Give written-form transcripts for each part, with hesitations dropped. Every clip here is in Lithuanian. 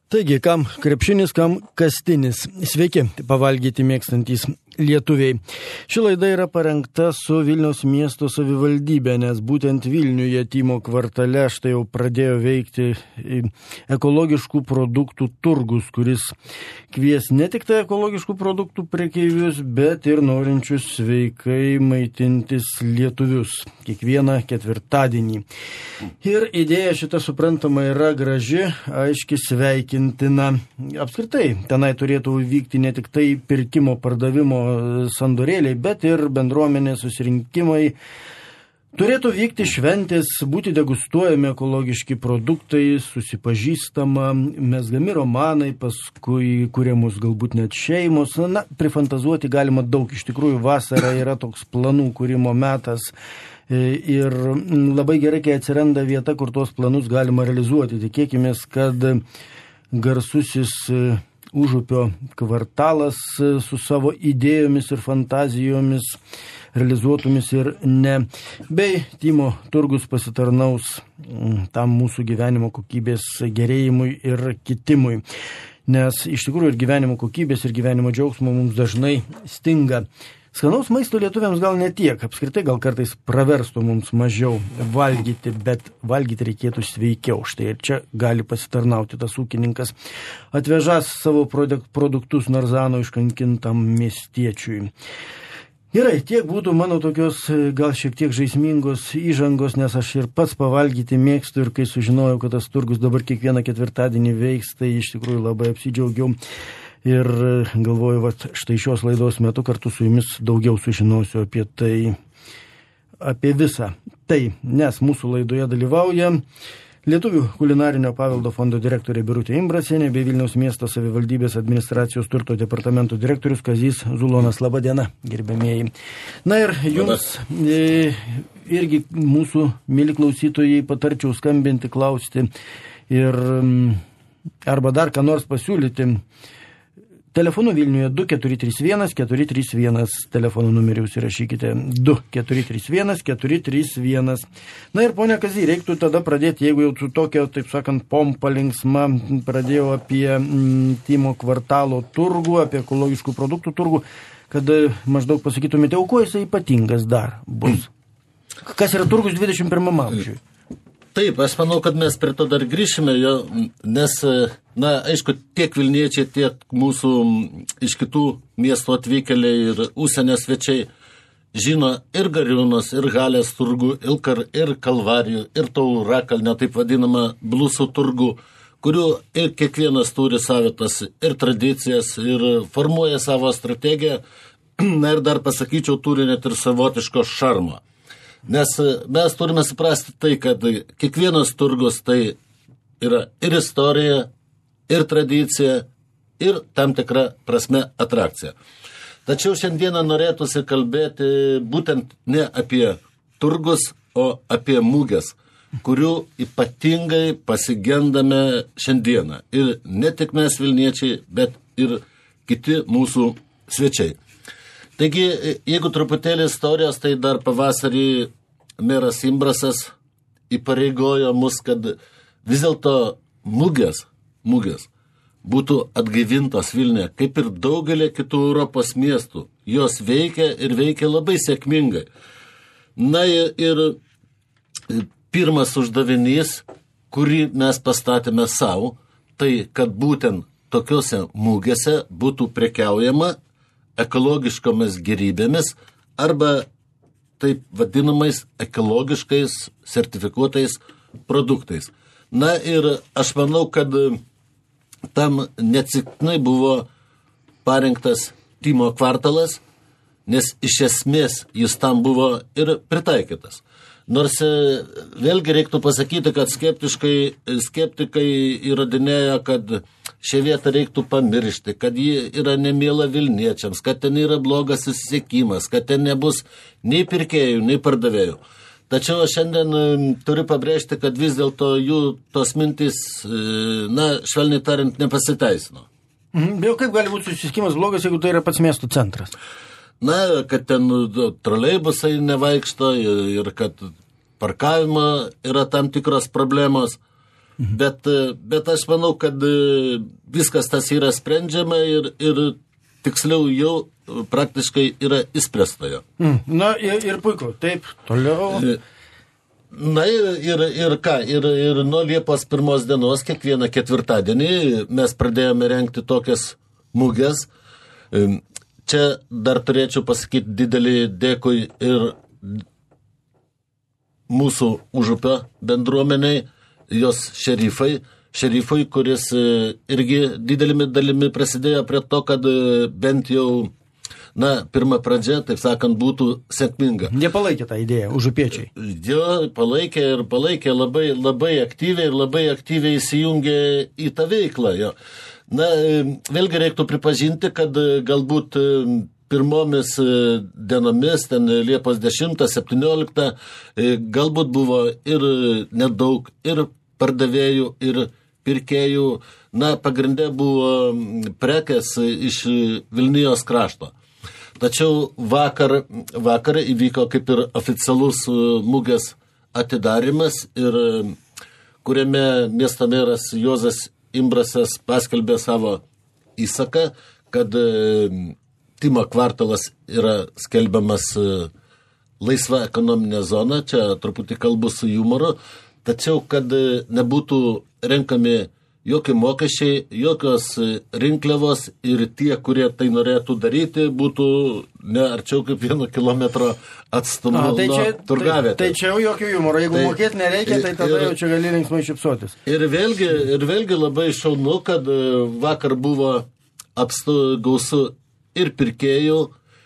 Taigi, kam krepšinis, kam kastinis. Sveiki, pavalgyti mėgstantys lietuviai. Ši laida yra parengta su Vilniaus miesto savivaldybė, nes būtent Vilniuje Tymo kvartale štai jau pradėjo veikti ekologiškų produktų turgus, kuris kvies ne tik tai ekologiškų produktų prekeivius, bet ir norinčius sveikai maitintis lietuvius kiekvieną ketvirtadienį. Ir idėja šita suprantama yra graži, aiški, sveikintina. Apskritai, tenai turėtų vykti ne tik tai pirkimo, pardavimo sandorėliai, bet ir bendruomenės susirinkimai. Turėtų vykti šventės, būti degustuojami ekologiški produktai, susipažįstama, mezgami romanai, paskui kuriamus galbūt net šeimos. Na, prifantazuoti galima daug. Iš tikrųjų, vasara yra toks planų kūrimo metas. Ir labai gerai, kai atsiranda vieta, kur tuos planus galima realizuoti. Tikėkimės, kad garsusis Užupio kvartalas su savo idėjomis ir fantazijomis realizuotomis ir ne. Bei Tymo turgus pasitarnaus tam mūsų gyvenimo kokybės gerėjimui ir kitimui. Nes iš tikrųjų ir gyvenimo kokybės, ir gyvenimo džiaugsmo mums dažnai stinga. Skanaus maisto lietuviams gal ne tiek, apskritai gal kartais praverstų mums mažiau valgyti, bet valgyti reikėtų sveikiau. Štai ir čia gali pasitarnauti tas ūkininkas, atvežęs savo produktus narzano iškankintam miestiečiui. Gerai, tiek būtų mano tokios gal šiek tiek žaismingos įžangos, nes aš ir pats pavalgyti mėgstu ir kai sužinojau, kad tas turgus dabar kiekvieną ketvirtadienį veiks, tai iš tikrųjų labai apsidžiaugiau. Ir galvoju, štai šios laidos metu kartu su jumis daugiau sužinosiu apie visą tai, nes mūsų laidoje dalyvauja Lietuvių kulinarinio paveldo fondo direktorė Birutė Imbrasienė bei Vilniaus miesto savivaldybės administracijos turto departamento direktorius Kazys Zulonas. Labą dieną, gerbėmieji. Na ir jums irgi mūsų mėly klausytojai patarčiau skambinti, klausti ir arba dar ką nors pasiūlyti. Telefonu Vilniuje 2431 431, telefono numerį užsirašykite 2431 431. Na ir ponia Kazy, reiktų tada pradėti, jeigu jau tu tokia, taip sakant, pompa linksma, pradėjau apie Tymo kvartalo turgų, apie ekologiškų produktų turgų, kad maždaug pasakytumėte, o kuo jisai ypatingas dar bus? Kas yra turgus 21 amžiui? Taip, aš manau, kad mes prie to dar grįšime, nes, aišku, tiek Vilniečiai, tiek mūsų iš kitų miestų atvykėliai ir užsienio svečiai žino ir Gariūnos, ir Halės turgų, ir Kalvarijų, ir Taurakalnio, taip vadinamą blusų turgų, kurių ir kiekvienas turi savitas ir tradicijas, ir formuoja savo strategiją, ir dar pasakyčiau, turi net ir savotiško šarmo. Nes mes turime suprasti tai, kad kiekvienas turgus tai yra ir istorija, ir tradicija, ir tam tikra prasme atrakcija. Tačiau šiandieną norėtųsi kalbėti būtent ne apie turgus, o apie mugės, kurių ypatingai pasigendame šiandieną. Ir ne tik mes Vilniečiai, bet ir kiti mūsų svečiai. Taigi, jeigu truputėlį istorijos, tai dar pavasarį meras Imbrasas įpareigojo mus, kad vis dėlto mugės būtų atgaivintos Vilniuje, kaip ir daugelį kitų Europos miestų. Jos veikia ir veikia labai sėkmingai. Na ir pirmas uždavinys, kurį mes pastatėme savo, tai kad būtent tokiuose mugėse būtų prekiaujama ekologiškomis gerybėmis arba taip vadinamais ekologiškais sertifikuotais produktais. Na ir aš manau, kad tam neatsitiktinai buvo parinktas Tymo kvartalas, nes iš esmės jis tam buvo ir pritaikytas. Nors vėlgi reiktų pasakyti, kad skeptikai įrodinėjo, kad šią vietą reiktų pamiršti, kad ji yra nemiela Vilniečiams, kad ten yra blogas susisiekimas, kad ten nebus nei pirkėjų, nei pardavėjų. Tačiau šiandien turiu pabrėžti, kad vis dėlto jų tos mintys, švelniai tariant, nepasiteisino. Bet kaip gali būti susisiekimas blogas, jeigu tai yra pats miesto centras? Kad ten troleibusai nevaikšto ir kad parkavimo yra tam tikros problemos. Bet aš manau, kad viskas tas yra sprendžiama ir tiksliau jau praktiškai yra įspręstojo. Na ir puiku, taip, toliau. Na ir ką, ir nuo Liepos 1 dienos kiekvieną ketvirtadienį mes pradėjome rengti tokias muges. Čia dar turėčiau pasakyti didelį dėkui ir mūsų Užupio bendruomeniai, jos šerifui, kuris irgi didelimi dalimi prasidėjo prie to, kad bent jau pirma pradžia, taip sakant, būtų sėkminga. Jie palaikė tą idėją, užupiečiai. Jie palaikė labai, labai aktyviai įsijungė į tą veiklą. Jo. Vėlgi reiktų pripažinti, kad galbūt pirmomis dienomis, ten Liepos 10-17, galbūt buvo ir nedaug, ir pardavėjų, ir pirkėjų. Pagrindė buvo prekės iš Vilnijos krašto. Tačiau vakar įvyko kaip ir oficialus mugės atidarimas, ir kuriame miesto meras Juozas Imbrasas paskelbė savo įsaką, kad Timo kvartalas yra skelbiamas laisva ekonominė zona, čia truputį kalbu su humoru, tačiau kad nebūtų renkami jokie mokesčiai, jokios rinkliavos, ir tie, kurie tai norėtų daryti, būtų ne arčiau kaip 1 kilometro atstumu nuo turgavietės. Tai čia jau jokio humoro, jeigu mokėti nereikia, tai tada jau čia gali linksmai šypsotis. Ir vėlgi labai šaunu, kad vakar buvo apstu gausu ir pirkėjų,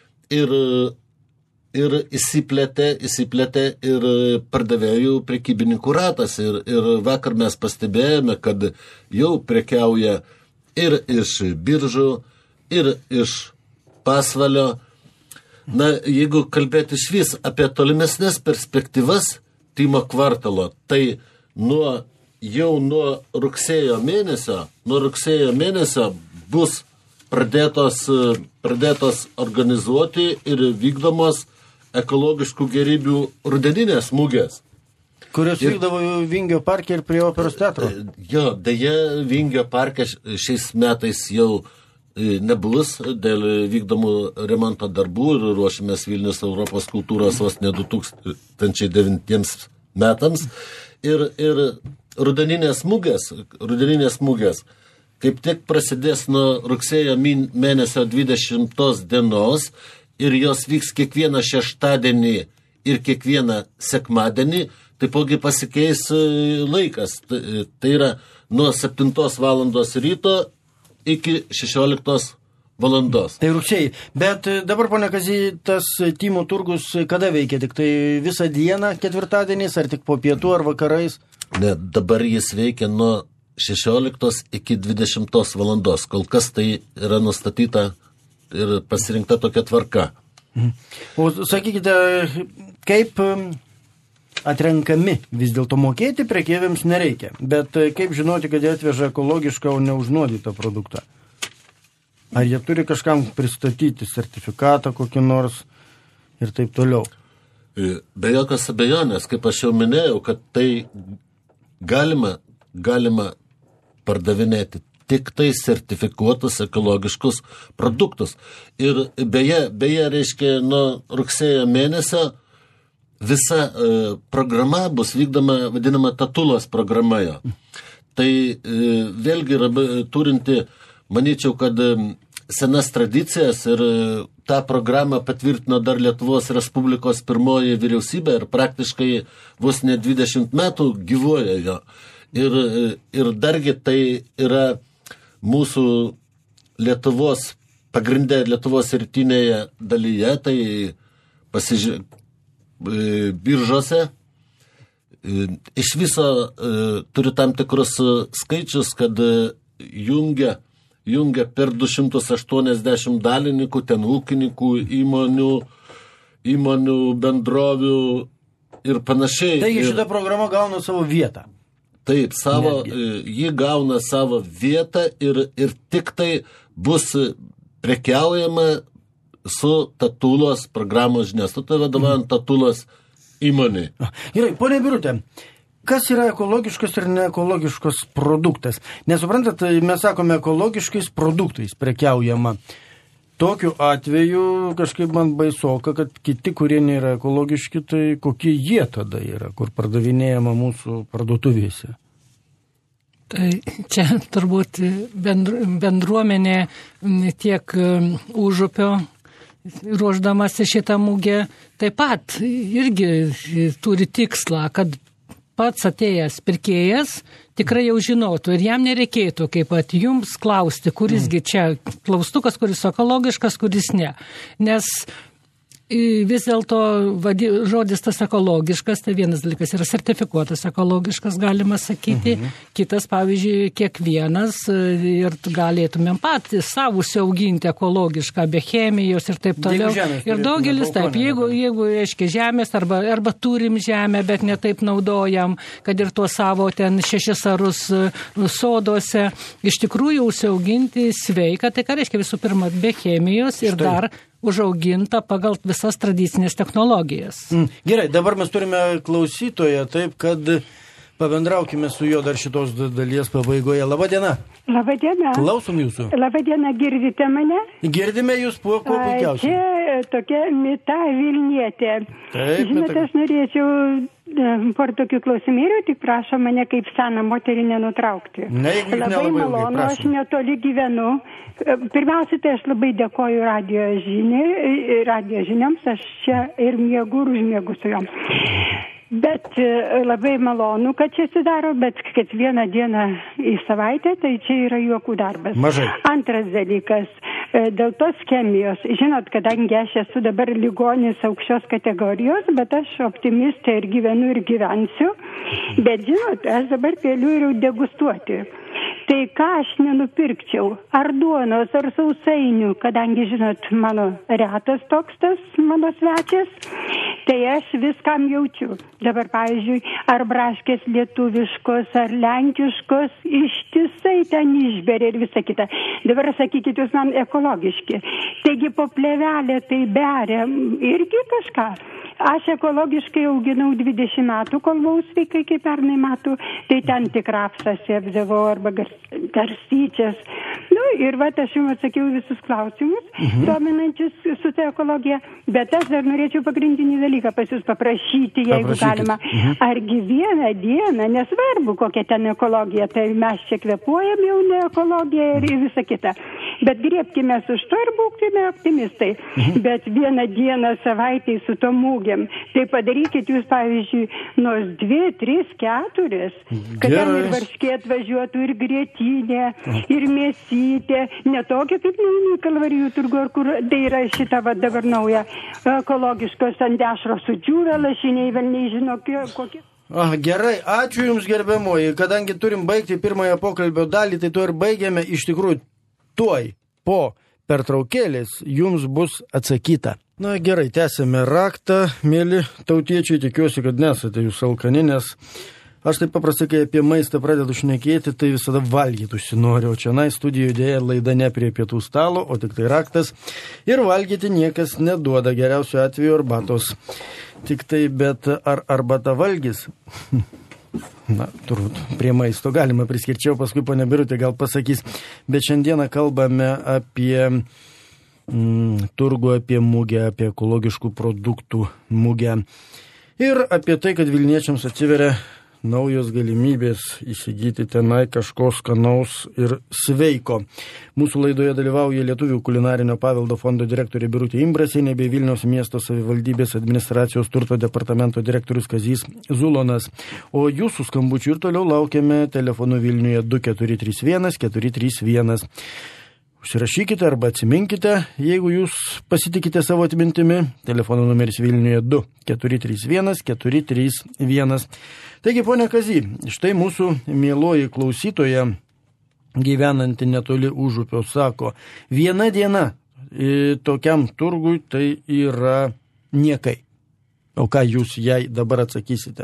ir įsiplėtė ir pardavėjų prekybininkų ratas. Ir vakar mes pastebėjome, kad jau prekiauja ir iš biržų, ir iš Pasvalio. Jeigu kalbėti išvis apie tolimesnės perspektyvas Timo kvartalo, tai jau nuo rugsėjo mėnesio bus pradėtos organizuoti ir vykdomos ekologiškų gėrybių rudeninės mugės. Kurios vykdavo Vingio parke ir prie Operos teatro. Jo, deja, Vingio parke šiais metais jau nebus dėl vykdomų remonto darbų ir ruošimės Vilnius Europos kultūros sostinė 2009 metams. Ir rudeninės mugės kaip tik prasidės nuo rugsėjo mėnesio 20 dienos, ir jos vyks kiekvieną šeštadienį ir kiekvieną sekmadienį, taipogi pasikeis laikas. Tai yra nuo 7 valandos ryto iki 16 valandos. Tai rugsėjai. Bet dabar, pone Kazy, tas Timo turgus kada veikia? Tik tai visą dieną ketvirtadieniais, ar tik po pietų, ar vakarais? Ne, dabar jis veikia nuo 16 iki 20 valandos. Kol kas tai yra nustatyta ir pasirinkta tokia tvarka. O sakykite, kaip atrenkami? Vis dėlto mokėti prekeiviams nereikia, bet kaip žinoti, kad jie atveža ekologišką, o neužnuodytą produktą? Ar jie turi kažkam pristatyti sertifikatą kokį nors ir taip toliau? Be jokios abejonės, kaip aš jau minėjau, kad tai galima pardavinėti tik tai sertifikuotus ekologiškus produktus. Ir beje, reiškia, nuo rugsėjo mėnesio visa programa bus vykdoma, vadinama Tatulos programa. Tai vėlgi turinti, manyčiau, kad senas tradicijas, ir tą programą patvirtino dar Lietuvos Respublikos pirmoji vyriausybė ir praktiškai vos ne 20 metų gyvuoja jo. Ir dargi tai yra mūsų pagrindė Lietuvos rytinėje dalyje, tai biržose iš viso turi tam tikrus skaičius, kad jungia per 280 dalininkų, ten ūkininkų, įmonių, bendrovių ir panašiai. Taigi šita programa gauna savo vietą. Taip, ji gauna savo vietą ir tik tai bus prekiaujama su Tatulos programos žinias. Tai vadovaujant Tatulos įmonė. Gerai, ponia Birutė, kas yra ekologiškas ir neekologiškas produktas? Nesuprantat, mes sakome ekologiškais produktais prekiaujama. Tokiu atveju kažkaip man baisoka, kad kiti, kurie nėra ekologiški, tai kokie jie tada yra, kur pardavinėjama mūsų parduotuvėse? Tai čia turbūt bendruomenė tiek Užupio ruošdamasi šitą mugę taip pat irgi turi tikslą, kad pats atėjęs pirkėjas tikrai jau žinotų ir jam nereikėtų kaip pat jums klausti, kurisgi čia klaustukas, kuris ekologiškas, kuris ne. Nes vis dėlto žodis tas ekologiškas, tai vienas dalykas yra sertifikuotas ekologiškas, galima sakyti. Kitas, pavyzdžiui, kiekvienas ir galėtumėm patys savo auginti ekologišką, be chemijos ir taip toliau. Ir daugelis taip, jeigu reiškia žemės arba turim žemę, bet netaip naudojam, kad ir tuo savo ten 6 arus soduose, iš tikrųjų užsiauginti sveiką, tai ką reiškia visų pirma be chemijos ir dar užauginta pagal visas tradicinės technologijas. Gerai, dabar mes turime klausytoją, taip kad pabendraukime su juo dar šitos dalies pabaigoje. Labadiena. Labadiena. Klausom jūsų. Labadiena, girdite mane? Girdime jūs kuo puikiausiai. Čia tokia Mita Vilnietė. Taip, žinot, aš norėčiau por tokių klausimėlių, tik prašo mane kaip seną moterį nenutraukti. Ne, labai malonu, aš netoli gyvenu. Pirmiausia, tai aš labai dėkoju radijo žinioms, aš čia ir miegu ir užmiegu su joms. Bet labai malonu, kad čia atsidaro, bet kad vieną dieną į savaitę, tai čia yra juokų darbas. Mažai. Antras dalykas, dėl tos chemijos. Žinot, kadangi aš esu dabar ligonis aukščios kategorijos, bet aš optimistė ir gyvenu ir gyvensiu. Bet žinot, aš dabar keliu ir degustuoti. Tai ką aš nenupirkčiau, ar duonos, ar sausainių, kadangi, žinot, mano retas toks tas mano svečias, tai aš viskam jaučiu. Dabar, pavyzdžiui, ar braškės lietuviškos, ar lenkiškos, ištisai ten išberia ir visa kita. Dabar sakykit, jūs man ekologiški. Taigi po plėvelę tai beria irgi kažką. Aš ekologiškai auginau 20 metų, kol buvau sveikai kaip pernai metų, tai ten tik rapsą sėpdavau arba garstyčias. Nu, ir va, aš jums atsakiau visus klausimus, dominančius su ta ekologija, bet aš dar norėčiau pagrindinį dalyką pas jūs paprašyti, jeigu galima. Argi vieną dieną, nesvarbu kokia ten ekologija, tai mes čia kvepuojam jau ne ekologiją ir visa kita. Bet griebkime už to ir būkime optimistai. Bet vieną dieną savaitėj su to mūgėm. Tai padarykit jūs, pavyzdžiui, nors 2, 3, 4, kad ten ir varškė atvažiuotų, ir grietinė, ir mėsytė. Ne tokia kaip Kalvarijų turgu, kur tai yra šita va, dabar nauja ekologiškos ant dešro sudžiūvę, lašiniai, velniai žino kokie. Gerai, ačiū Jums gerbiamoji. Kadangi turim baigti pirmąją pokalbio dalį, tai to ir baigėme. Iš tikrųjų, tuoj po pertraukėlės Jums bus atsakyta. Na gerai, tęsėme raktą, mėly tautiečiai, tikiuosi, kad nesate Jūs alkani, nes aš taip paprastai, kai apie maistą pradedu šnekėti, tai visada valgyti užsinoriu, o čia studijoje dėja laida ne prie pietų stalo, o tik tai raktas, ir valgyti niekas neduoda, geriausiu atveju arbatos. Tik tai, bet ar arbata valgys? Na, turbūt prie maisto galima priskirčiau, paskui ponia Birutė gal pasakys, bet šiandieną kalbame apie turgų, apie mugę, apie ekologiškų produktų mugę ir apie tai, kad vilniečiams atsiveria naujos galimybės įsigyti tenai kažko skanaus ir sveiko. Mūsų laidoje dalyvauja Lietuvių kulinarinio paveldo fondo direktorė Birutė Imbrasienė bei Vilniaus miesto savivaldybės administracijos turto departamento direktorius Kazys Zulonas. O jūsų skambučių ir toliau laukiame telefonu Vilniuje 2431 431. Užsirašykite arba atsiminkite, jeigu jūs pasitikite savo atmintimi. Telefono numeris Vilniuje 2431 431. Taigi, ponia Kazy, štai mūsų mieloji klausytoja, gyvenanti netoli Užupio, sako, viena diena tokiam turgui tai yra niekai. O ką jūs jai dabar atsakysite?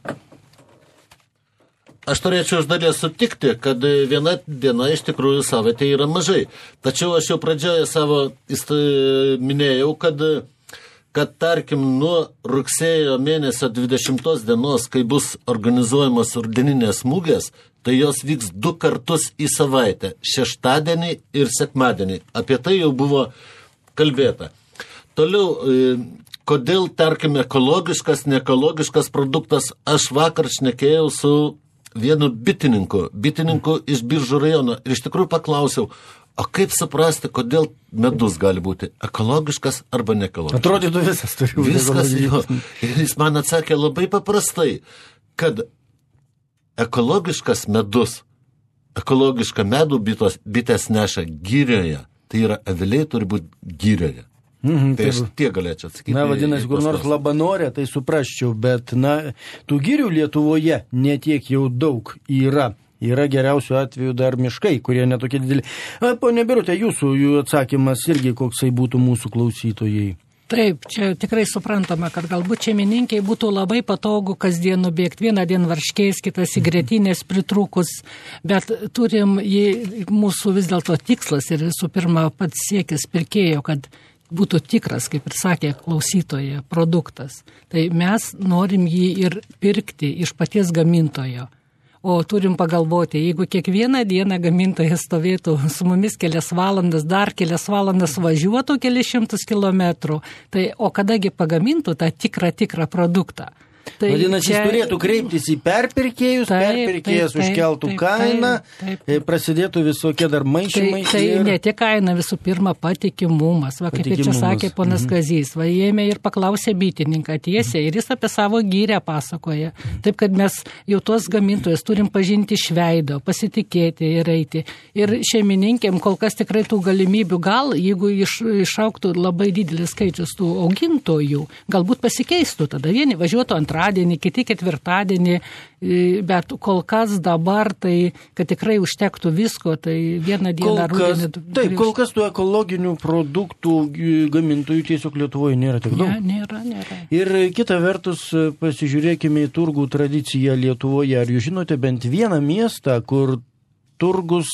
Aš turėčiau iš dalies sutikti, kad viena diena iš tikrųjų savaitė yra mažai. Tačiau aš jau pradžioje savo minėjau, kad kad tarkim nuo rugsėjo mėnesio 20 dienos, kai bus organizuojamos rudeninės mugės, tai jos vyks 2 kartus į savaitę, šeštadienį ir sekmadienį. Apie tai jau buvo kalbėta. Toliau, kodėl, tarkim, ekologiškas, neekologiškas produktas, aš vakar šnekėjau su vienu bitininku iš Biržų rajono ir iš tikrųjų paklausiau, o kaip suprasti, kodėl medus gali būti ekologiškas arba neekologiškas? Atrodytų visas turi būti. Viskas jo. Ir jis man atsakė labai paprastai, kad ekologiškas medus, ekologišką medų bitės neša girioje, tai yra aviliai turi būti girioje. Tai aš tiek galėčiau atsakyti. Na, vadinasi, kur nors Labanore, tai suprasčiau, bet, tų girių Lietuvoje netiek jau daug yra. Yra geriausių atveju dar miškai, kurie netokie dideli. Pone Birute, jūsų atsakymas irgi koksai būtų mūsų klausytojai. Taip, čia tikrai suprantama, kad galbūt šeimininkiai būtų labai patogu kasdien nubėgti. Vieną dieną varškės, kitas į gretinės pritrūkus, bet turim mūsų vis dėlto tikslas ir visų pirma pats siekis pirkėjo, kad būtų tikras, kaip ir sakė klausytoje, produktas. Tai mes norim jį ir pirkti iš paties gamintojo. O turim pagalvoti, jeigu kiekvieną dieną gamintojas stovėtų su mumis kelias valandas, dar kelias valandas važiuotų kelias šimtus kilometrų, tai o kadagi pagamintų tą tikrą produktą? Tai vadinasi, jis turėtų kreiptis į perpirkėjus, perpirkėjas užkeltų kainą, prasidėtų visokie dar maišymai. Tai ne tik kaina, visų pirma patikimumas. Va, kaip čia sakė ponas Kazys, va, ėmė ir paklausė bitininką tiesiai ir jis apie savo gyrę pasakoja. Taip, kad mes jau tuos gamintojus turim pažinti iš veido, pasitikėti ir eiti. Ir šeimininkėm kol kas tikrai tų galimybių, gal jeigu išauktų labai didelis skaičius tų augintojų, galbūt pasikeistų, tada vieni važiuotų antradienį, kiti ketvirtadienį, bet kol kas dabar, tai kad tikrai užtektų visko, tai vieną dieną rudenį. Taip, kol kas tų ekologinių produktų gamintojų tiesiog Lietuvoje nėra tiek daug. Nėra. Ir kita vertus, pasižiūrėkime į turgų tradiciją Lietuvoje. Ar jūs žinote bent vieną miestą, kur turgus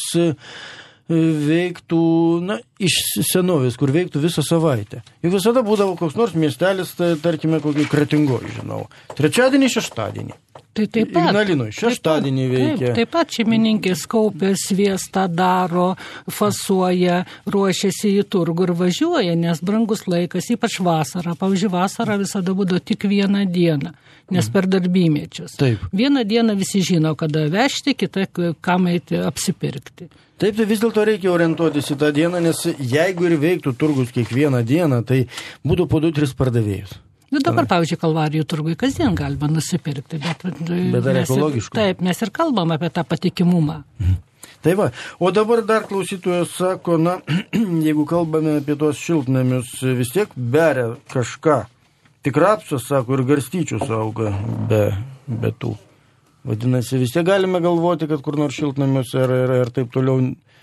veiktų, iš senovės, kur veiktų visą savaitę. Juk visada būdavo koks nors miestelis, tarkime, kokį Kretingoj, žinau. Trečiadienį, šeštadienį. Tai taip pat. Ignalinoje šeštadienį veikia. Taip pat šeimininkės kaupia sviestą, daro, fasuoja, ruošiasi į turgų ir važiuoja, nes brangus laikas, ypač vasarą. Pavyzdžiui, vasarą visada būdavo tik vieną dieną, nes per darbymiečius. Taip. Vieną dieną visi žino, kada vežti, kitą kam eiti apsipirkti. Taip, tai vis dėlto reikia orientuotis į tą dieną, nes jeigu ir veiktų turgus kiekvieną dieną, tai būtų po 2-3 pardavėjus. Dabar, pavyzdžiui, Kalvarijų turgui kasdien galima nusipirkti, bet dar ekologiškų. Taip, mes ir kalbam apie tą patikimumą. Tai va, o dabar dar klausytojas sako, jeigu kalbame apie tuos šiltnamius, vis tiek beria kažką. Tik rapsas, sako, ir garstyčius auga be tų. Vadinasi, vis tiek galime galvoti, kad kur nors šiltnamiuose ir taip toliau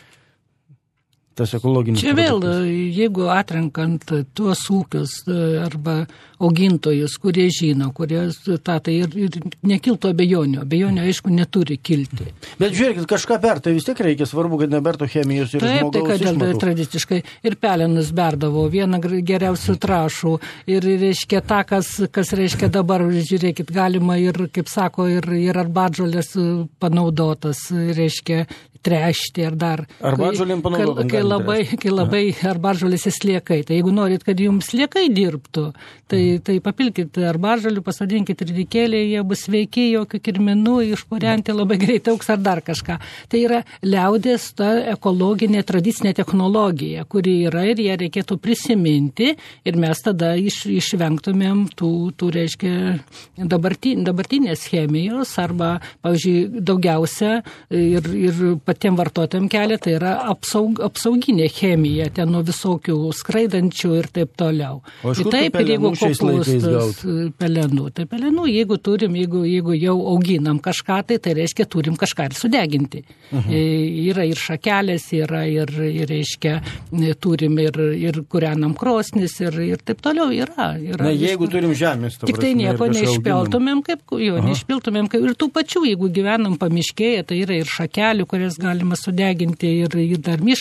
tas ekologinis čia vėl, jeigu atrenkant tuos ūkius arba augintojus, kurie žino, kurie tai ir nekiltų abejonių. Abejonių, aišku, neturi kilti. Bet žiūrėkit, kažką bertai vis tiek reikia, svarbu, kad nebertų chemijos ir žmogaus išmatų. Taip, tai tradiciškai ir pelenus berdavo, vieną geriausių trašų ir reiškia tą, kas reiškia dabar, žiūrėkit, galima ir, kaip sako, ir arbatžolės panaudotas, reiškia, trešti ar dar. Arbatžolėm panaudotam. Kai labai arbatžolėse sliekai. Tai jeigu norit, kad jums sliekai dirbtų, tai papilkit arbatžolių, pasodinkit ridikėlį, jie bus sveiki, jokių kirminų, išpurenti labai greitai auks ar dar kažką. Tai yra liaudės ta ekologinė tradicinė technologija, kuri yra ir ją reikėtų prisiminti ir mes tada išvengtumėm tų reiškia, dabartinės chemijos arba, pavyzdžiui, daugiausia ir patiem vartotojam kelia, tai yra apsauginė chemija, ten nuo visokių skraidančių ir taip toliau. O iš kur pelenų šiais laikais gauti? Pelenų. Tai pelenų, jeigu turim, jeigu jau auginam kažką, tai reiškia turim kažką ir sudeginti. Yra ir šakelės, yra ir reiškia, turim ir kūrenam krosnis ir taip toliau yra. Na, jeigu turim žemės, tik tai nieko neišpiltumėm, neišpiltumėm, ir tų pačių, jeigu gyvenam pamiškėje, tai yra ir šakelių, kurias galima sudeginti ir dar mišką išvalyti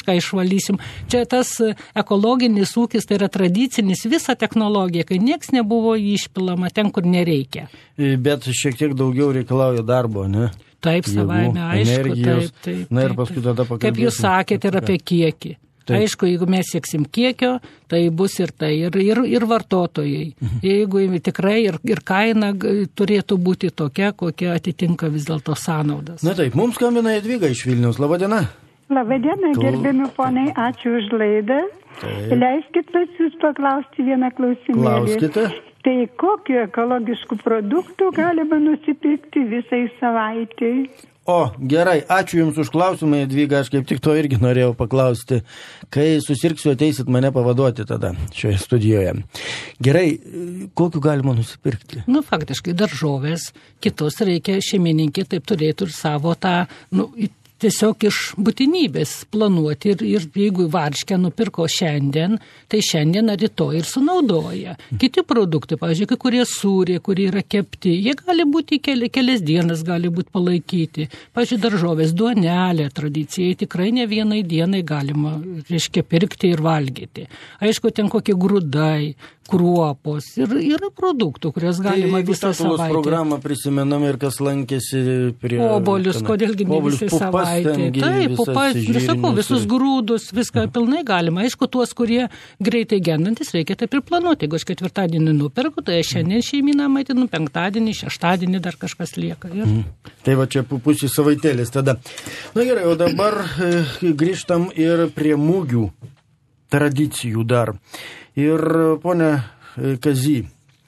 valysim. Čia tas ekologinis ūkis, tai yra tradicinis, visa technologija, kai nieks nebuvo išpilama ten, kur nereikia. Bet šiek tiek daugiau reikalauja darbo, ne? Taip, savaime, aišku, taip. Na ir paskui tada pakalbėsim. Kaip jūs sakėte, ir apie kiekį. Taip. Aišku, jeigu mes sieksim kiekio, tai bus ir tai, ir vartotojai. Jeigu tikrai ir kaina turėtų būti tokia, kokia atitinka vis dėlto sąnaudas. Na taip, mums skambina Jadvyga iš Vilniaus. Labadiena. Labadiena, gerbiami ponai, ačiū už laidą. Taip. Leiskit pas jūs paklausti vieną klausimėlį. Klauskite. Tai kokiu ekologiškų produktų galima nusipirkti visai savaitai? O, gerai, ačiū Jums už klausimą, Jadvyga, aš kaip tik to irgi norėjau paklausti. Kai susirgsiu, ateisit mane pavaduoti tada šioje studijoje. Gerai, kokiu galima nusipirkti? Faktiškai daržovės, kitos reikia šeimininkė, taip turėtų ir savo tą, tiesiog iš būtinybės planuoti ir jeigu varškę nupirko šiandien, tai šiandien ar rytoj ir sunaudoja. Kiti produktai, pavyzdžiui, kai kurie sūriai, kurie yra kepti, jie gali būti kelias dienas, gali būti palaikyti. Pavyzdžiui, daržovės, duonelė tradicijai tikrai ne vienai dienai galima, pirkti ir valgyti. Aišku, ten kokie grūdai, kruopos ir yra produktų, kurias galima visą savaitę. Tai programą prisimenam ir kas lankėsi prie... Obolius, kodėlgi ne visą savaitę. Taip, sakau, visus grūdus, viską pilnai galima. Aišku, tuos, kurie greitai gendantis, reikia taip ir planuoti. Jeigu aš ketvirtadienį nuperku, tai šiandien šeimyną maitinu, penktadienį, šeštadienį dar kažkas lieka. Tai va čia pusė savaitėlis tada. Na gerai, o dabar grįžtam ir prie mūgių tradicijų dar. Ir, ponia Kazy,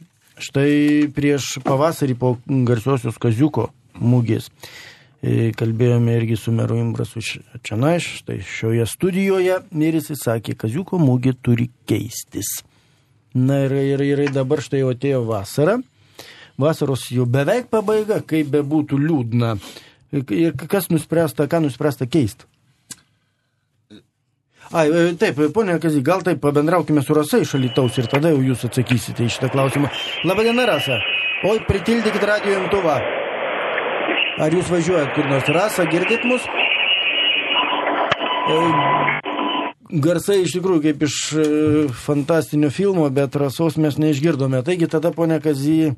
štai prieš pavasarį po garsiosios Kaziuko mūgės kalbėjome irgi su meru Imbrasu Čenaiš, štai šioje studijoje, ir jis sakė, Kaziuko mūgė turi keistis. Na ir dabar štai jau atėjo vasara, vasaros jau beveik pabaiga, kaip bebūtų liūdna. Ir ką nuspręsta keisti? Taip, ponia Kazy, gal taip pabendraukime su Rasa iš Alytaus ir tada jau jūs atsakysite į šitą klausimą. Labadiena, Rasa. Oi, pritildykit radijo imtuvą. Ar jūs važiuojat kur nors? Rasa, girdit mus? Garsai iš tikrųjų kaip iš fantastinio filmo, bet Rasos mes neišgirdome. Taigi tada, ponia Kazy,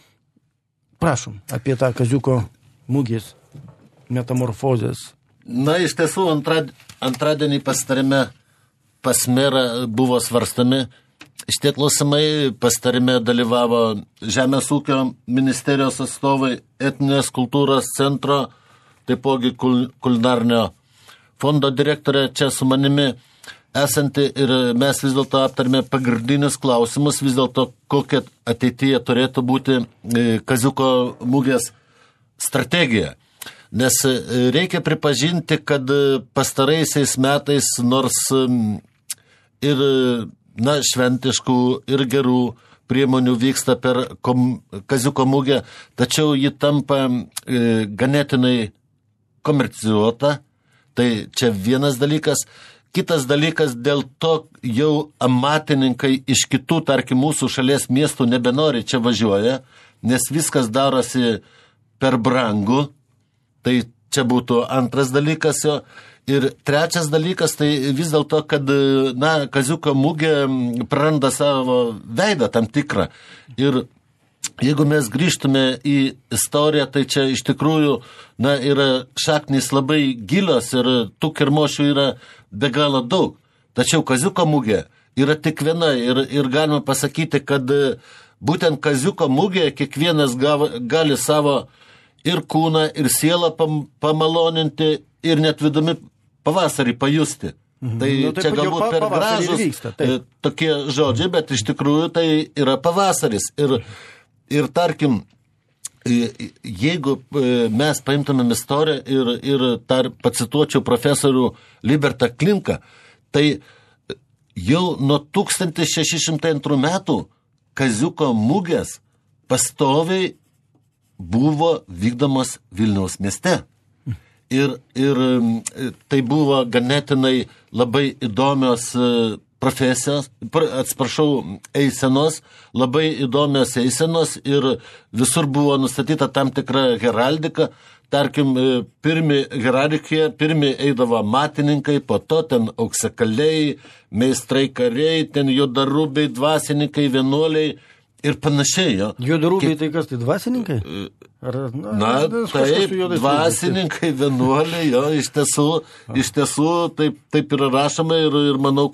prašom apie tą Kaziuko mūgės metamorfozės. Na, iš tiesų, antradienį pasitarime pas merą buvo svarstami. Šitie klausimai pasitarime dalyvavo Žemės ūkio ministerijos atstovai, etninės kultūros centro, taipogi kulinarnio fondo direktorė čia su manimi esanti ir mes vis dėlto aptarėme pagrindinius klausimus, vis dėlto kokia ateityje turėtų būti Kaziuko mūgės strategija. Nes reikia pripažinti, kad pastaraisiais metais nors ir šventiškų ir gerų priemonių vyksta per Kaziuko mūgę, tačiau ji tampa ganėtinai komercijuota. Tai čia vienas dalykas. Kitas dalykas, dėl to jau amatininkai iš kitų, tarkim, mūsų šalies miestų nebenori čia važiuoja, nes viskas darosi per brangu. Tai čia būtų antras dalykas jo. Ir trečias dalykas, tai vis dėlto, kad Kaziuko mūgė praranda savo veidą tam tikrą. Ir jeigu mes grįžtume į istoriją, tai čia iš tikrųjų yra šaknys labai gilios ir tų kermošių yra be galo daug. Tačiau Kaziuko mūgė yra tik viena ir galima pasakyti, kad būtent Kaziuko mūgė kiekvienas gali savo ir kūną, ir sielą pamaloninti, ir net vidumi pavasarį pajusti. Tai čia galbūt per gražus tokie žodžiai, bet iš tikrųjų tai yra pavasaris. Ir tarkim, jeigu mes paimtumėm istoriją ir pacituočiau profesorių Libertą Klimką, tai jau nuo 1602 metų Kaziuko mūgės pastoviai buvo vykdomas Vilniaus mieste. Ir tai buvo ganėtinai labai įdomios profesijos, eisenos, labai įdomios eisenos ir visur buvo nustatyta tam tikra heraldika, tarkim, pirmi hierarchija, pirmi eidavo amatininkai, po to ten auksakaliai, meistrai kariai, ten juodarubiai, dvasininkai, vienuoliai ir panašiai. Jo. Juodarubiai tai kas, tai dvasininkai? Taip, dvasininkai, vienuoliai, jo, iš tiesų taip ir rašoma ir manau,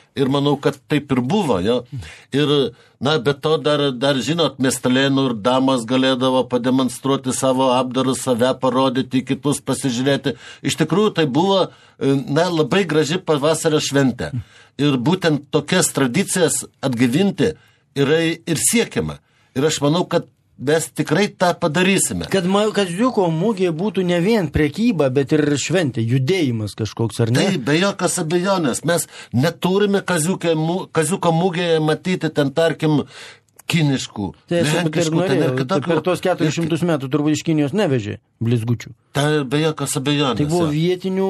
kad taip ir buvo, jo. Ir, bet to dar žinot, miestelėnų ir damas galėdavo pademonstruoti savo apdarus, save parodyti, kitus pasižiūrėti. Iš tikrųjų, tai buvo, labai graži pavasario šventė. Ir būtent tokias tradicijas atgyvinti yra ir siekiama. Ir aš manau, kad mes tikrai tą padarysime. Kad kaziuko mugė būtų ne vien prekyba, bet ir šventė, judėjimas kažkoks, ar ne? Tai be jokios abejonės. Mes neturime kaziuko mugėje matyti ten, tarkim, kiniškų, lenkiškų, ten ir kitokių. Per tos 400 metų turbūt iš Kinijos nevežė blizgučių. Tai be jokios abejonės. Tai buvo vietinių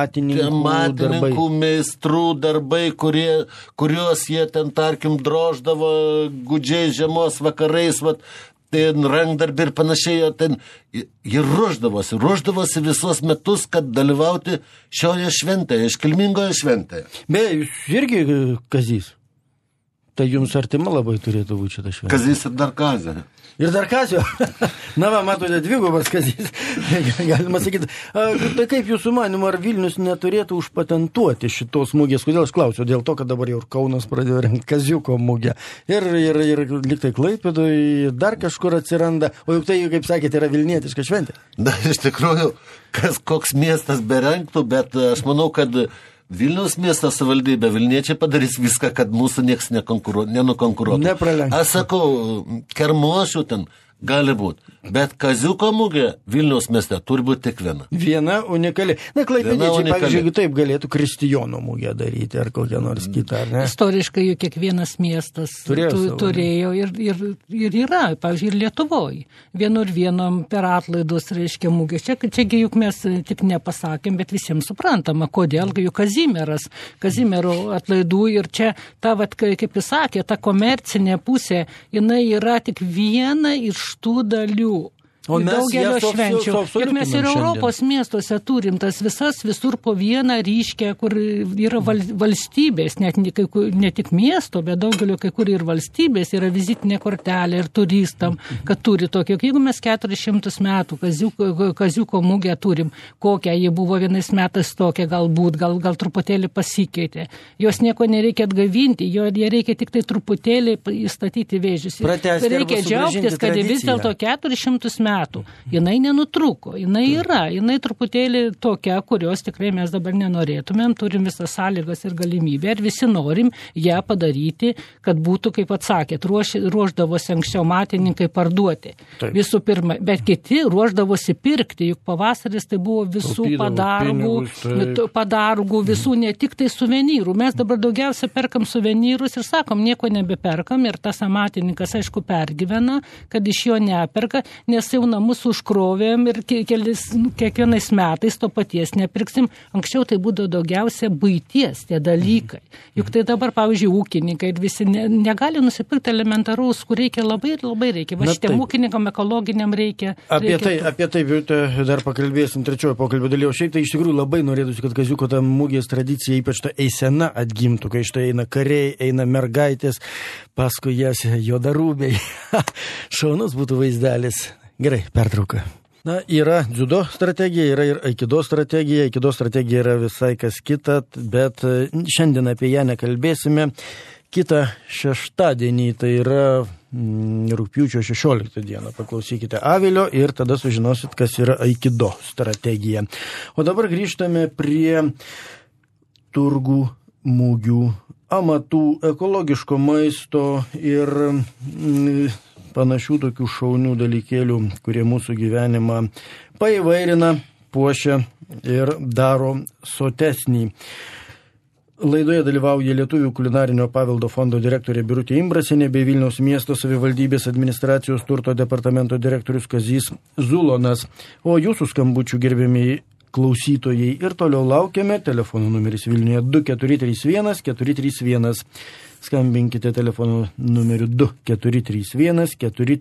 amatininkų meistrų darbai, kuriuos jie ten, tarkim, droždavo gudžiai žiemos vakarais, ten rankdarbį ir panašiai, jie ruoždavosi visos metus, kad dalyvauti šioje šventėje, iškilmingoje šventėje. Beje, jūs irgi Kazys. Tai jums artima labai turėtų būti šitą šventę. Kazys ir dar Kazė. Ir dar Kazio. Matote, dvigubas Kazys. Galima sakyti. Tai kaip jūsų manymu, ar Vilnius neturėtų užpatentuoti šitos mugės? Kodėl aš klausiu? Dėl to, kad dabar jau ir Kaunas pradėjo rengti kaziuko mugę. Ir liktai Klaipėdoje dar kažkur atsiranda. O juk tai, kaip sakėte, yra vilnietiška šventė. Iš tikrųjų, koks miestas berengtų, bet aš manau, kad Vilniaus miesto savivaldybė, Vilniečiai padarys viską, kad mūsų nieks nenukonkuruotų. Nepralenks. Aš sakau, kermošių ten gali būti. Bet kaziuko mugė Vilniaus mieste turi būti tik viena. Viena unikali. Klaipėdiečiai, pavyzdžiui, taip galėtų Kristijono mugę daryti ar kokią nors kitą, ar ne? Istoriškai juk kiekvienas miestas turėjo ir yra, pavyzdžiui, ir Lietuvoje. Vienom per atlaidus reiškia mugės. Čiagi juk mes tik nepasakėm, bet visiems suprantama, kodėl juk Kazimiero atlaidų ir čia ta, kaip jis sakė, ta komercinė pusė, jinai yra tik viena iš tų dalių. O mes daugelio švenčių. Ir mes ir Europos miestuose turim tas visur po vieną ryškę, kur yra valstybės, ne tik miesto, bet daugelio kai kur ir valstybės yra vizitinė kortelė ir turistam, kad turi tokio. Jeigu mes 400 metų kaziuko mugę turim, kokią ji buvo vienais metais tokia galbūt, gal truputėlį pasikeitė. Jos nieko nereikia atgavinti, ją reikia tik tai truputėlį įstatyti vėžius. Reikia džiaugtis, kad vis dėlto 400 metų jinai nenutruko, jinai truputėlį tokia, kurios tikrai mes dabar nenorėtumėm, turim visas sąlygas ir galimybę ir visi norim ją padaryti, kad būtų, kaip atsakėt, ruoždavosi anksčiau matininkai parduoti. Taip. Visų pirma, bet kiti ruoždavosi pirkti, juk pavasaris tai buvo visų padargų, visų ne tik tai suvenyrų. Mes dabar daugiausia perkam suvenyrus ir sakom, nieko nebeperkam ir tas amatininkas, aišku, pergyvena, kad iš jo neperka, nes jau namus užkrovėm ir kiekvienais metais to paties nepirksim. Anksčiau tai būdavo daugiausia buities tie dalykai. Juk tai dabar, pavyzdžiui, ūkininkai ir visi negali nusipirkti elementaraus, kur reikia labai reikia. Va šitiem ūkininkam ekologiniam reikia. Apie tai dar pakalbėsim trečiojo pokalbio dalyje. Šiaip tai iš tikrųjų labai norėtųsi, kad kaziuko ta mugės tradicija, ypač ta eisena atgimtų, kai štai eina kariai, eina mergaitės, paskui jas juodarūbiai. Šaunus būtų vaizdelis. Gerai, pertrauka. Yra dziudo strategija, yra ir aikido strategija. Aikido strategija yra visai kas kita, bet šiandien apie ją nekalbėsime. Kitą šeštadienį, tai yra rugpjūčio 16 dieną, paklausykite Avilio ir tada sužinosit, kas yra aikido strategija. O dabar grįžtame prie turgų, mugių, amatų, ekologiško maisto ir panašių tokių šaunių dalykėlių, kurie mūsų gyvenimą paįvairina, puošia ir daro sotesnį. Laidoje dalyvauja Lietuvių kulinarinio paveldo fondo direktorė Birutė Imbrasienė bei Vilniaus miesto savivaldybės administracijos turto departamento direktorius Kazys Zulonas. O jūsų skambučių, gerbiamieji, klausytojai. Ir toliau laukiame, telefono numeris Vilniuje 2431 431. Skambinkite telefonu numeriu 2431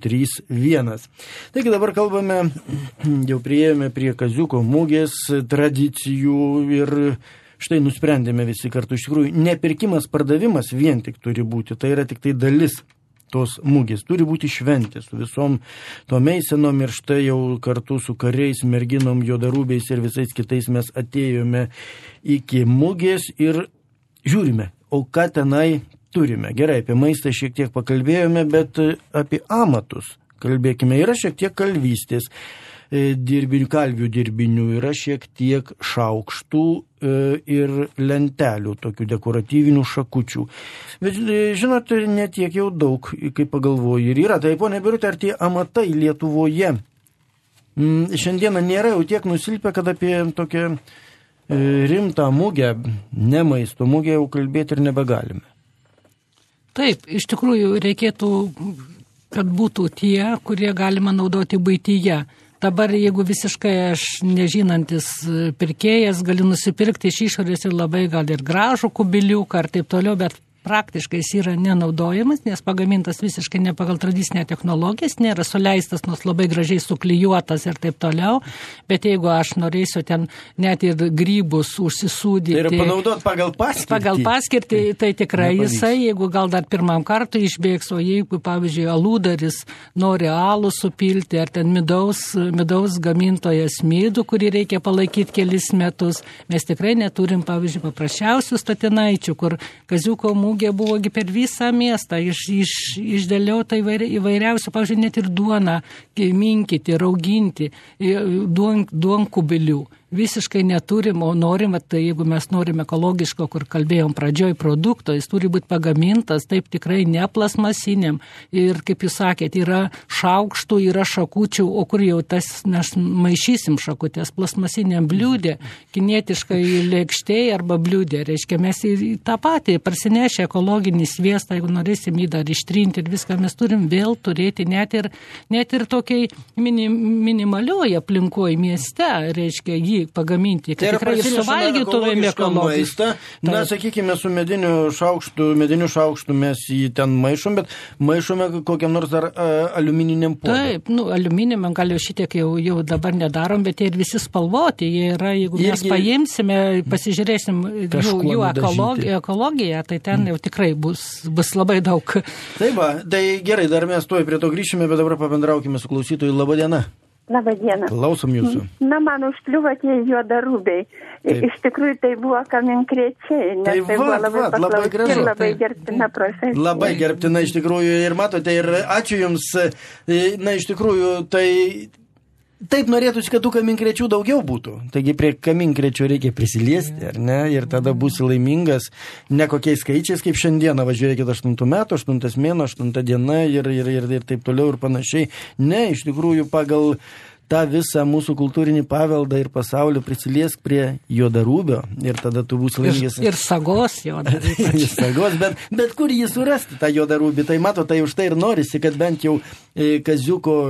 431. Taigi dabar kalbame, jau priėjome prie Kaziuko mugės tradicijų ir štai nusprendėme visi kartu. Iš tikrųjų, nepirkimas, pardavimas vien tik turi būti, tai yra tik tai dalis tos mugės. Turi būti šventė su visom tom eisenom ir štai jau kartu su kariais, merginom, juodarūbiais ir visais kitais mes atėjome iki mugės ir žiūrime, o ką tenai turime. Gerai, apie maistą šiek tiek pakalbėjome, bet apie amatus kalbėkime. Yra šiek tiek kalvystės, kalvių dirbinių, yra šiek tiek šaukštų ir lentelių, tokių dekoratyvinių šakučių. Bet žinot, netiek jau daug, kaip pagalvoju, ir yra. Tai, ponia Birutė, ar tie amatai Lietuvoje šiandieną nėra jau tiek nusilpę, kad apie tokią rimtą mugę, ne maisto mugę, jau kalbėti ir nebegalime? Taip, iš tikrųjų reikėtų, kad būtų tie, kurie galima naudoti buityje. Dabar, jeigu visiškai aš nežinantis pirkėjas, galiu nusipirkti iš išorės ir labai gal ir gražų kubiliuką ar taip toliau, bet praktiškai jis yra nenaudojamas, nes pagamintas visiškai ne pagal tradicinę technologiją, jis nėra suleistas, nors labai gražiai suklijuotas ir taip toliau, bet jeigu aš norėsiu ten net ir grybus užsisūdyti. Tai yra panaudoti pagal paskirtį. Pagal paskirtį, tai tikrai jisai, jeigu gal dar pirmam kartui išbėgs, o jeigu, pavyzdžiui, alūdaris nori alų supilti, ar ten midaus gamintojas midų, kurį reikia palaikyti kelis metus, mes tikrai neturim, pavyzdžiui, paprasčiausių statinaičių, kur Kaziuko mugė buvogi per visą miestą, išdėliota įvairiausių, pavyzdžiui, net ir duoną minkyti, rauginti, duonkubilių. Visiškai neturim, o norim, tai jeigu mes norim ekologiško, kur kalbėjom pradžioj produkto, jis turi būti pagamintas, taip tikrai ne plasmasiniam. Ir kaip jūs sakėt, yra šaukštų, yra šakučių, o kur jau tas mes maišysim šakutės plasmasiniam bliūdė, kinietiškai lėkštėj arba bliūdė. Reiškia, mes į tą patį parsinešę ekologinį sviestą, jeigu norėsim jį dar ištrinti ir viską, mes turim vėl turėti net ir tokiai minimalioj aplinkoje mieste, reiškia, jį pagaminti, kad tikrai ir suvalgytumėm ekologišką. Na, sakykime, su mediniu šaukštu mes jį ten maišom, bet maišome kokiam nors dar aliumininiam puodui. Taip, aliumininiam gal jau šitiek jau dabar nedarom, bet jie ir visi spalvoti, jie yra, jeigu mes paimsime, pasižiūrėsim jų ekologiją, tai ten jau tikrai bus labai daug. Taip, tai gerai, dar mes tuoj prie to grįšime, bet dabar pabendraukime su klausytoju. Labą dieną. Labą dieną. Klausom jūsų. Na, man užkliuvo tie juodarūbiai. Iš tikrųjų, tai buvo kaminkrečiai, nes tai buvo labai paklausti ir labai gerbtina profesija. Labai gerbtina, iš tikrųjų, ir matote, ir ačiū Jums. Na, iš tikrųjų, tai taip norėtųsi, kad tų kaminkrečių daugiau būtų. Taigi prie kaminkrečių reikia prisiliesti, ar ne? Ir tada būsi laimingas ne kokiais skaičiais, kaip šiandieną važiuojate 8 metų, 8 mėno, 8 diena ir taip toliau ir panašiai. Ne, iš tikrųjų pagal tą visą mūsų kultūrinį paveldą ir pasaulį prisiliesk prie juodarūbio ir tada tu būsi laimingas. Ir sagos juodarūbio. Ir sagos, bet kur jį surasti tą juodarūbį? Tai mato, tai už tai ir norisi, kad bent jau Kaziuko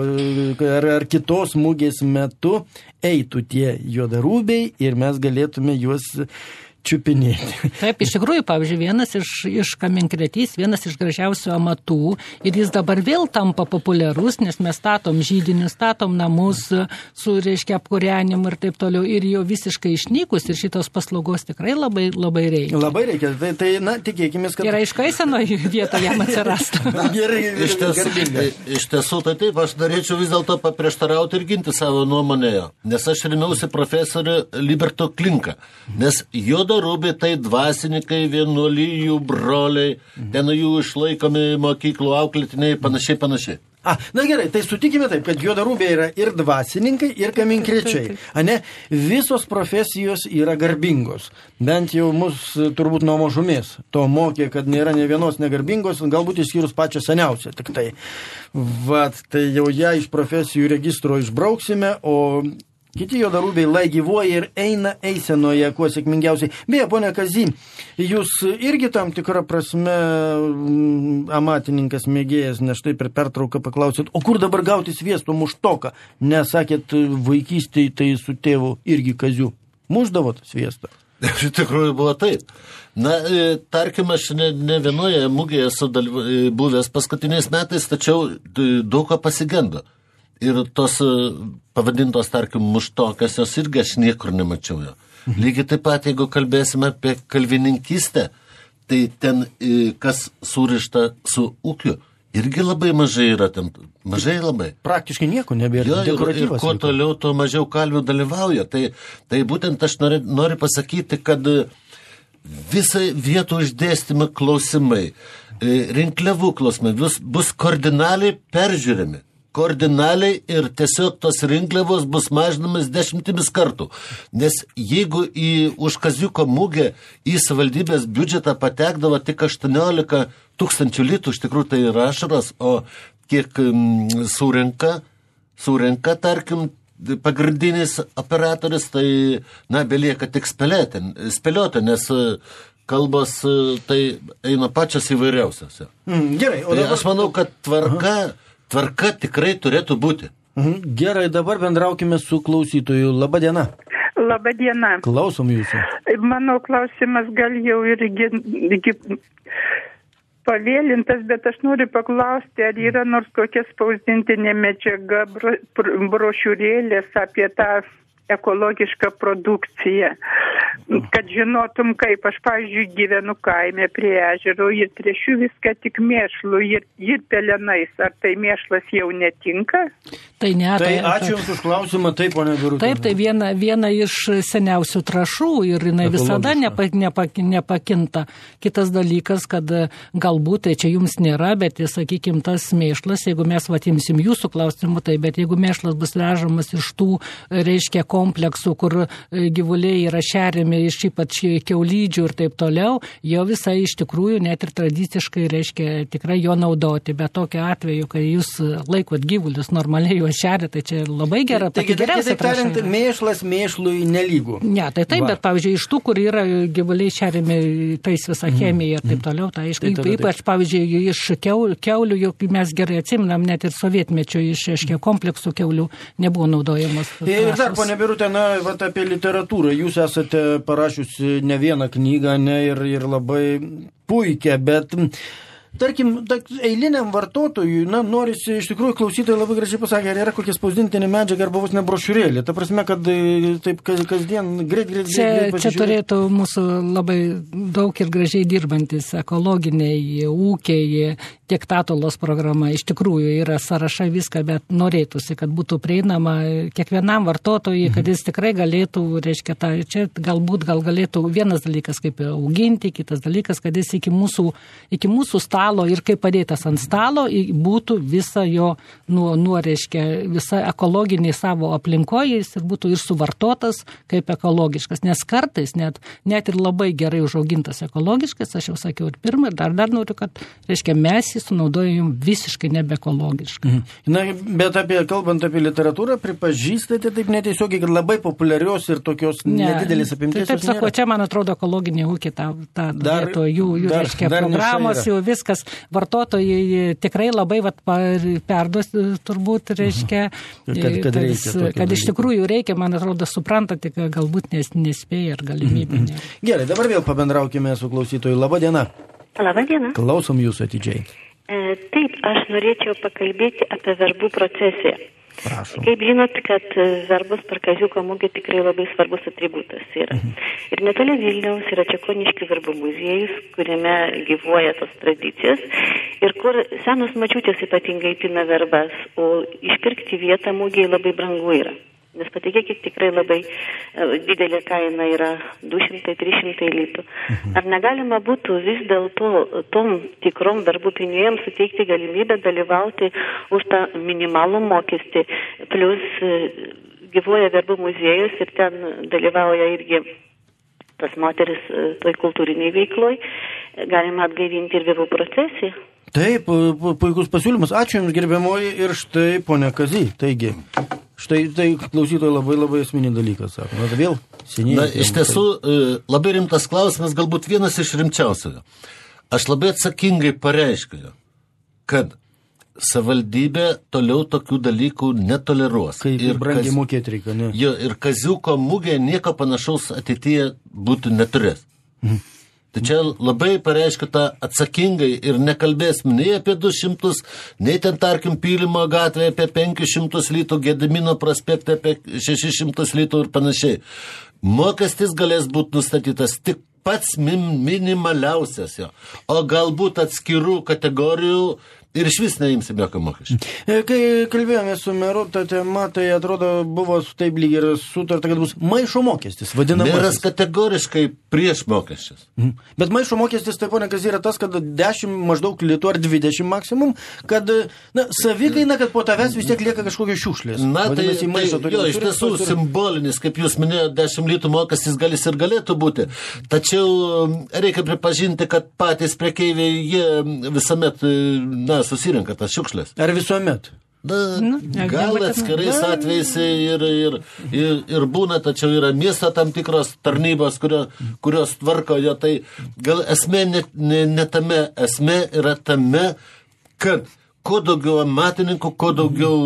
ar kitos mugės metu eitų tie juodarūbiai ir mes galėtume juos čiupinėti. Taip, iš tikrųjų, pavyzdžiui, vienas iš kaminkretys, vienas iš gražiausių amatų ir jis dabar vėl tampa populiarus, nes mes statom žydinius, statom namus su, reiškia, apkūrenimu ir taip toliau ir jau visiškai išnykus ir šitos paslaugos tikrai labai, labai reikia. Labai reikia, tai na, tikėkime, kad... Gerai, iškaisenoje vietoje jam atsirastų. Gerai, iš tiesų, tai taip, aš norėčiau vis dėlto paprieštarauti ir ginti savo nuomonėje, nes aš remiausi profesorių Liberto Klinką, nes juodarūbiai tai dvasininkai, vienuolijų broliai, ten jų išlaikomi mokyklų auklėtiniai, panašiai. Na gerai, tai sutikime taip, kad juodarūbiai yra ir dvasininkai, ir kaminkrečiai. Ane, visos profesijos yra garbingos. Bent jau mus turbūt nuo mažumės to mokė, kad nėra ne vienos negarbingos, galbūt išskyrus pačią seniausią. Tik tai, tai jau ją iš profesijų registro išbrauksime, o Kiti juodarūbiai lai gyvuoja ir eina eisenoje kuo sėkmingiausiai. Beje, ponia Kazy, jūs irgi tam tikrą prasme amatininkas mėgėjas, nes štai per pertrauką paklausėt, o kur dabar gauti sviesto muštoką? Nesakėt, vaikystėje tai su tėvu irgi Kaziu. Mušdavot sviestą? Iš tikrųjų buvo taip. Na, tarkim, aš ne vienoje mugėje esu buvęs paskutiniais metais, tačiau daug ką pasigendo. Ir tos pavadintos, tarkim, muštokas, jos irgi aš niekur nemačiau jo. Lygiai taip pat, jeigu kalbėsime apie kalvininkystę, tai ten, kas surišta su ūkiu, irgi labai mažai yra ten. Mažai labai. Praktiškai nieko nebėra. Ir kuo toliau, tuo mažiau kalvių dalyvauja. Tai būtent aš noriu pasakyti, kad visai vietų išdėstymo klausimai, rinkliavų klausimai bus kardinaliai peržiūrimi. Kardinaliai ir tiesiog tos rinkliavos bus mažinamas 10 kartų. Nes jeigu už Kaziuko mugę į savivaldybės biudžetą patekdavo tik 18 000 litų, iš tikrųjų tai yra ašaros, o kiek surenka, tarkim, pagrindinis operatorius, tai, belieka tik spėlioti, nes kalbos tai eina pačios įvairiausios. Gerai, o dabar... Aš manau, kad tvarka tikrai turėtų būti. Gerai, dabar bendraukime su klausytoju. Labą dieną. Labą dieną. Klausom jūsų. Mano klausimas gal jau irgi pavėlintas, bet aš noriu paklausti, ar yra nors kokia spausdintinė medžiaga, brošiūrėlės apie tą ekologišką produkciją, kad žinotum kaip. Aš, pavyzdžiui, gyvenu kaime prie ežero ir tręšiu viską tik mėšlu ir pelenais. Ar tai mėšlas jau netinka? Tai ne. Tai ačiū Jums už klausimą, taip, ponia Birutė. Taip, tai viena iš seniausių trąšų ir jinai visada nepakinta. Kitas dalykas, kad galbūt tai čia Jums nėra, bet, sakykime, tas mėšlas, jeigu mes imsim Jūsų klausimų, tai bet jeigu mėšlas bus vežamas iš tų, reiškia, kompleksų, kur gyvuliai yra šeriami iš ypač kiaulydžių ir taip toliau, jo visai iš tikrųjų net ir tradiciškai reiškia tikrai jo naudoti. Bet tokiu atveju, kai jūs laikot gyvulius normaliai juos šeria, tai čia labai gera. Taigi, kitaip tariant, mėšlas mėšlui nelygų. Ne, tai taip, bet pavyzdžiui, iš tų, kur yra gyvuliai šeriami tais visą chemiją ir taip toliau, tai aišku, ypač pavyzdžiui, iš kiaulių, juk mes gerai atsiminam, net ir sovietmečio iš kompleksų kiaulių nebuvo naudojamos. Ir dar, ponia Birutė, apie literatūrą. Jūs esate parašiusi ne vieną knygą, ir labai puikią, bet tarkim, eiliniam vartotojui, norisi, iš tikrųjų, klausytojai labai gražiai pasakė, ar yra kokia spausdintinė medžiaga arba vos ne brošiūrėlė. Ta prasme, kad taip kasdien greit pasižiūrėti. Čia turėtų mūsų labai daug ir gražiai dirbantis ekologiniai ūkiai, tiek Tatulos programa. Iš tikrųjų yra sąrašai viską, bet norėtųsi, kad būtų prieinama kiekvienam vartotojui, kad jis tikrai galėtų, reiškia, čia galbūt galėtų vienas dalykas kaip auginti, kitas dalykas, kad jis iki mūsų stalo ir kaip padėtas ant stalo būtų visa jo, reiškia, visa ekologinė savo aplinkoje, jis būtų ir suvartotas kaip ekologiškas. Nes kartais net ir labai gerai užaugintas ekologiškas, aš jau sakiau ir pirmą, ir dar noriu, kad, reiškia, mes sunaudojam visiškai nebeekologiškai. Bet kalbant apie literatūrą, pripažįstate taip netiesiogiai, kad labai populiarios ir tokios nedidelės apimties. Taip sakau, čia, man atrodo, ekologiniai ūkiai tą dėto, jų reiškia, programos, jau viskas, vartotojai tikrai labai perduos turbūt, reiškia, kad iš tikrųjų reikia, man atrodo, suprantate, kad galbūt nespėja ar galimybė. Gerai, dabar vėl pabendraukime su klausytoju. Labą dieną. Labą dieną. Klausom jūsų atidžiai. Taip, aš norėčiau pakalbėti apie verbų procesiją. Prašom. Kaip žinot, kad verbos per Kaziuko mugę tikrai labai svarbus atributas yra. Ir netoli Vilniaus yra Čekoniškių verbų muziejus, kuriame gyvuoja tos tradicijos ir kur senos mačiutės ypatingai pina verbas, o išpirkti vietą mugėje labai brangu yra. Nes patikėkit, tikrai labai didelė kaina yra 200-300 litų. Ar negalima būtų vis dėlto tom tikrom verbų pinėjams suteikti galimybę dalyvauti už tą minimalų mokestį, plus gyvuoja verbų muziejus ir ten dalyvauja irgi tas moteris toj kultūriniai veikloj, galima atgaivinti ir verbų procesiją. Taip, puikus pasiūlymas. Ačiū Jums, gerbiamoji, ir štai, ponia Kazy. Taigi, Štai tai klausytojai labai esminį dalyką sako. Na, vėl seniai. Na, iš tiesų, labai rimtas klausimas, galbūt vienas iš rimčiausių. Aš labai atsakingai pareiškiu, kad savivaldybė toliau tokių dalykų netoleruos. Kaip ir brangiai mokėti reikia, ne? Jo, ir kaziuko mugė nieko panašaus ateityje būti neturės. Tai čia labai pareiškiu tą atsakingai ir nekalbėsim nei apie 200, nei ten, tarkim, Pylimo gatvėje apie 500 litų, Gedimino prospekte apie 600 litų ir panašiai. Mokestis galės būti nustatytas tik pats minimaliausias jo, o galbūt atskirų kategorijų ir iš vis neimsim jokio mokesčio. Kai kalbėjome su meru, ta tema, tai atrodo buvo taip lyg ir sutarta, kad bus maišo mokestis, vadinamasis. Meras kategoriškai prieš mokesčius. Bet maišo mokestis, taip pone, kas yra tas, kad 10 maždaug litų ar 20 maksimum, kad savikaina, kad po tavęs vis tiek lieka kažkokios šiukšlės. Na, tai iš tiesų simbolinis, kaip jūs minėjote, 10 litų mokestis galis ir galėtų būti. Tačiau reikia pripažinti, kad patys prekeiviai, jie visuomet, susirenka tas šiukšlės. Ar visuomet? Gal atskirais atvejais ir būna, tačiau yra miesto tam tikros tarnybos, kurios tvarko jo, tai gal esmė ne tame, esmė yra tame, kad kuo daugiau amatininkų, kuo daugiau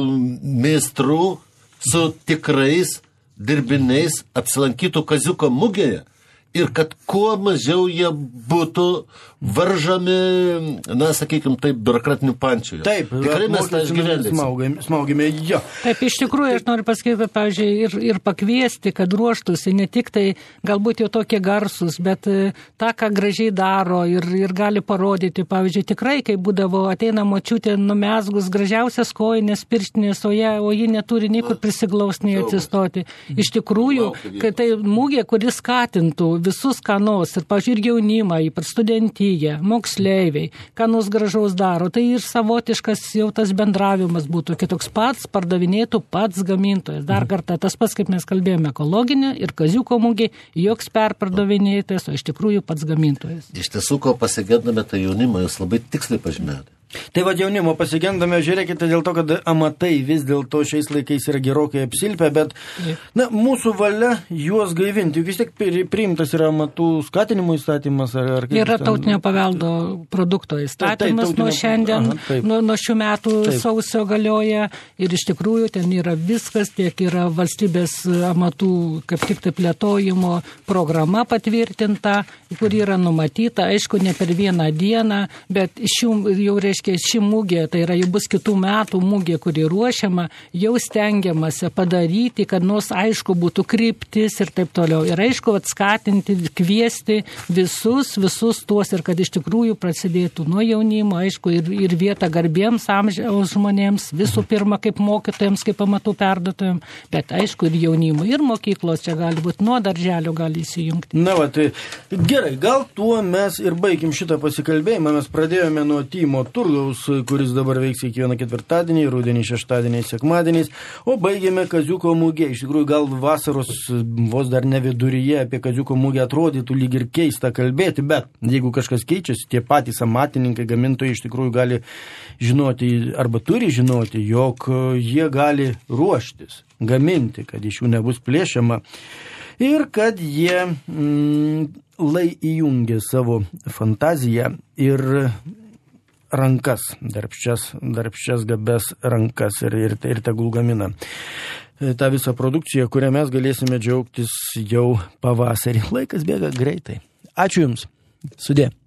meistrų su tikrais dirbiniais apsilankytų kaziuko mugėje. Ir kad kuo mažiau jie būtų varžami, sakykime, taip, biurokratinių pančių. Taip, tikrai mes tą išgyvendėsime. Smaugėme, jo. Taip, iš tikrųjų, aš noriu pasakyti, pavyzdžiui, ir pakviesti, kad ruoštųsi ne tik tai galbūt jau tokie garsus, bet tą, ką gražiai daro ir gali parodyti. Pavyzdžiui, tikrai, kai būdavo ateina močiutė numesgus gražiausias kojinės, pirštinės, o ji neturi niekur prisiglaust, nei atsistoti. Iš tikrųjų, kad tai mugė, kuris skatintų visus kanus, ir, pavyzdžiui, ir jaunimą, ypač studentiją, moksleiviai, kanus gražaus daro, tai ir savotiškas jau tas bendravimas būtų, kitoks pats pardavinėtų pats gamintojas. Dar kartą tas pats, kaip mes kalbėjome, ekologinė ir kaziuko mugė, joks perpardavinėtojas, o iš tikrųjų pats gamintojas. Iš tiesų, ko pasigendame, tai jaunimą, jūs labai tiksliai pažymėjote. Tai va jaunimo pasigendame, žiūrėkite, dėl to, kad amatai vis dėlto šiais laikais yra gerokai apsilpę, bet mūsų valia juos gaivinti. Vis tiek priimtas yra amatų skatinimo įstatymas. Yra tautinio paveldo produkto įstatymas nuo šiandien, nuo šių metų sausio galioja ir iš tikrųjų ten yra viskas, tiek yra valstybės amatų kaip tik tai plėtojimo programa patvirtinta, kur yra numatyta, aišku, ne per vieną dieną, bet jau reiškia ši mugė, tai yra jau bus kitų metų mugė, kuri ruošiama, jau stengiamasi padaryti, kad nors aišku būtų kryptis ir taip toliau. Ir aišku, atskatinti, kviesti visus tuos ir kad iš tikrųjų prasidėtų nuo jaunimo, aišku, ir vieta garbiems amžiaus žmonėms, visų pirma kaip mokytojams, kaip amatų perduotojams, bet aišku ir jaunimo, ir mokyklos čia gali būti, nuo darželio gali įsijungti. Na va, tai gerai, gal tuo mes ir baigim šitą pasikalbėjimą, mes pradėjome nuo Tymo turgaus, kuris dabar veiks kiekvieną ketvirtadienį, rudenį, šeštadienį, sekmadieniais, o baigėme kaziuko mugę. Iš tikrųjų, gal vasaros vos dar ne viduryje apie kaziuko mugę atrodytų lyg ir keista kalbėti, bet jeigu kažkas keičiasi, tie patys amatininkai, gamintojai iš tikrųjų gali žinoti arba turi žinoti, jog jie gali ruoštis, gaminti, kad iš jų nebus plėšiama ir kad jie lai įjungia savo fantaziją ir rankas, darbščias gabes rankas ir tegul gamina tą visą produkciją, kurią mes galėsime džiaugtis jau pavasarį. Laikas bėga greitai. Ačiū Jums. Sudie.